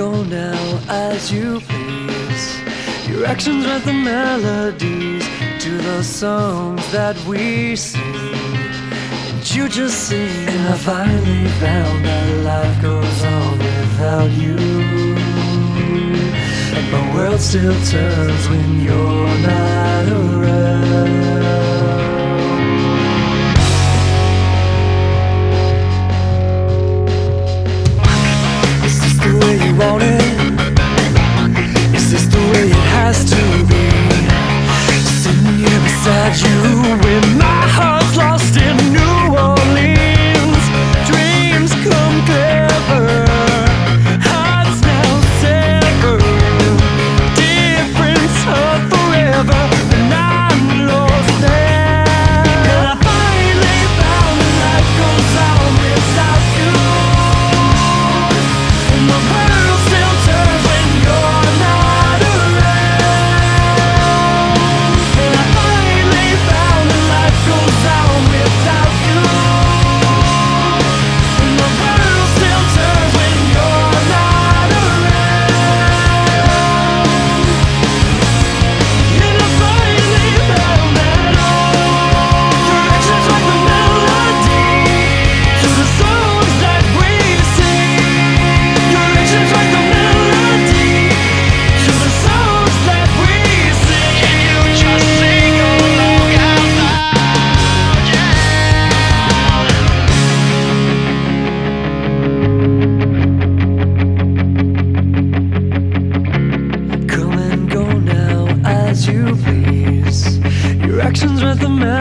go now as you please. Your actions write the melodies to the songs that we sing. And you just sing. And I finally found that life goes on without you. And my world still turns when you're not around. Is this the way you want it? Is this the way it has to be? Sitting here beside you with my heart's lost in New Orleans. Dreams come clever, hearts now severed. Difference of forever, and I'm lost there. And I finally found that life goes on without you. And the world still turns when you're not around. And I finally found that life goes on without you. And the world still turns when you're not around. And I finally found that all directions like the melody to the songs that we sing. Directions like the melody to the songs that we sing. Can you just sing along out loud? Come and go now as you please. Your actions write the melody